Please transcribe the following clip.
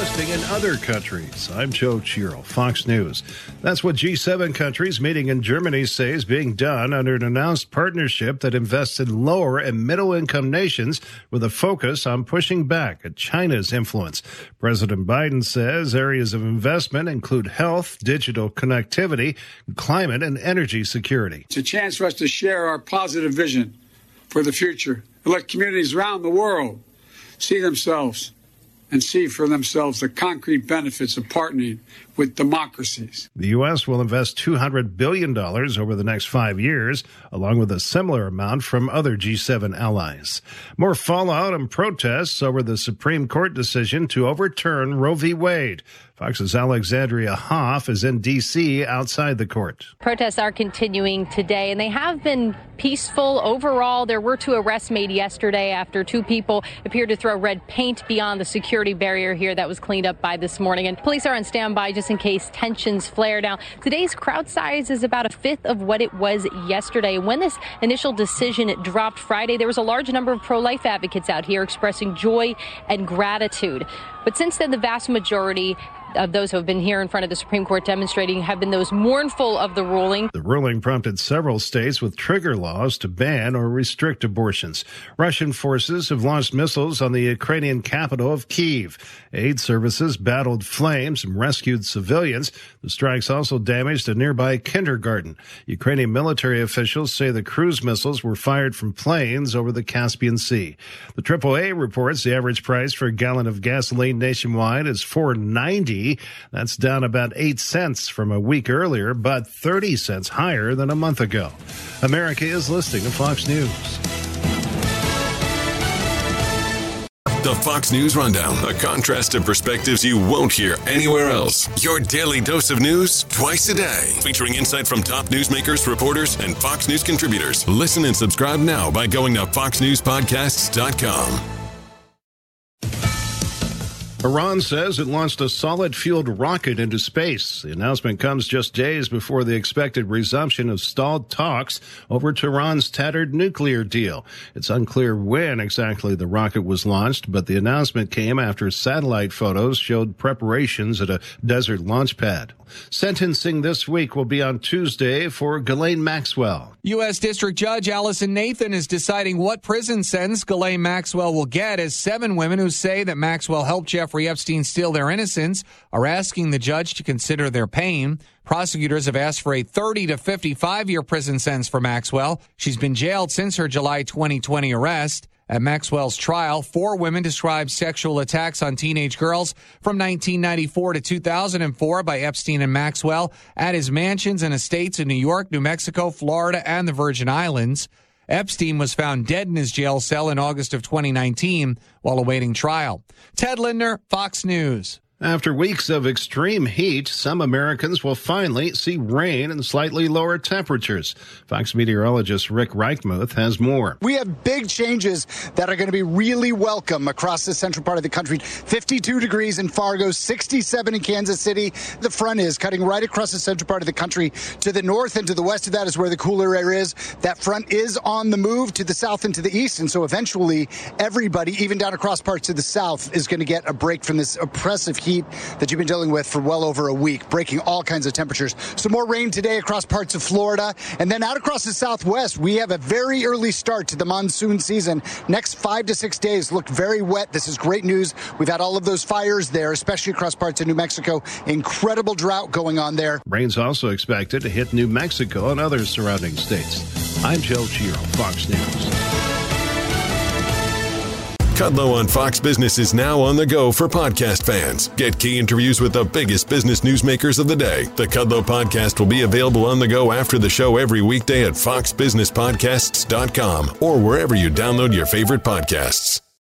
investing in other countries. I'm Joe Chiro, Fox News. That's what G7 countries meeting in Germany say is being done under an announced partnership that invests in lower and middle-income nations with a focus on pushing back at China's influence. President Biden says areas of investment include health, digital connectivity, climate, and energy security. It's a chance for us to share our positive vision for the future and let communities around the world see themselves and see for themselves the concrete benefits of partnering with democracies. The U.S. will invest $200 billion over the next 5 years, along with a similar amount from other G7 allies. More fallout and protests over the Supreme Court decision to overturn Roe v. Wade. Fox's Alexandria Hoff is in D.C. outside the court. Protests are continuing today, and they have been peaceful overall. There were 2 arrests made yesterday after 2 people appeared to throw red paint beyond the security barrier here that was cleaned up by this morning. And police are on standby just in case tensions flare. Now, today's crowd size is about 1/5 of what it was yesterday. When this initial decision dropped Friday, there was a large number of pro-life advocates out here expressing joy and gratitude. But since then, the vast majority of those who have been here in front of the Supreme Court demonstrating have been those mournful of the ruling. The ruling prompted several states with trigger laws to ban or restrict abortions. Russian forces have launched missiles on the Ukrainian capital of Kyiv. Aid services battled flames and rescued civilians. The strikes also damaged a nearby kindergarten. Ukrainian military officials say the cruise missiles were fired from planes over the Caspian Sea. The AAA reports the average price for a gallon of gasoline nationwide is $4.90. That's down about 8 cents from a week earlier, but 30 cents higher than a month ago. America is listening to Fox News. The Fox News Rundown, a contrast of perspectives you won't hear anywhere else. Your daily dose of news twice a day, featuring insight from top newsmakers, reporters, and Fox News contributors. Listen and subscribe now by going to foxnewspodcasts.com. Iran says it launched a solid-fueled rocket into space. The announcement comes just days before the expected resumption of stalled talks over Tehran's tattered nuclear deal. It's unclear when exactly the rocket was launched, but the announcement came after satellite photos showed preparations at a desert launch pad. Sentencing this week will be on Tuesday for Ghislaine Maxwell. U.S. District Judge Allison Nathan is deciding what prison sentence Ghislaine Maxwell will get, as 7 women who say that Maxwell helped Jeffrey Epstein steal their innocence are asking the judge to consider their pain. Prosecutors have asked for a 30 to 55-year prison sentence for Maxwell. She's been jailed since her July 2020 arrest. At Maxwell's trial, 4 women described sexual attacks on teenage girls from 1994 to 2004 by Epstein and Maxwell at his mansions and estates in New York, New Mexico, Florida, and the Virgin Islands. Epstein was found dead in his jail cell in August of 2019 while awaiting trial. Ted Lindner, Fox News. After weeks of extreme heat, some Americans will finally see rain and slightly lower temperatures. Fox meteorologist Rick Reichmuth has more. We have big changes that are going to be really welcome across the central part of the country. 52 degrees in Fargo, 67 in Kansas City. The front is cutting right across the central part of the country. To the north and to the west of that is where the cooler air is. That front is on the move to the south and to the east. And so eventually everybody, even down across parts of the south, is going to get a break from this oppressive heat that you've been dealing with for well over a week, breaking all kinds of temperatures. So more rain today across parts of Florida. And then out across the southwest, we have a very early start to the monsoon season. Next 5 to 6 days look very wet. This is great news. We've had all of those fires there, especially across parts of New Mexico. Incredible drought going on there. Rain's also expected to hit New Mexico and other surrounding states. I'm Joe Chiro, Fox News. Kudlow on Fox Business is now on the go for podcast fans. Get key interviews with the biggest business newsmakers of the day. The Kudlow podcast will be available on the go after the show every weekday at foxbusinesspodcasts.com or wherever you download your favorite podcasts.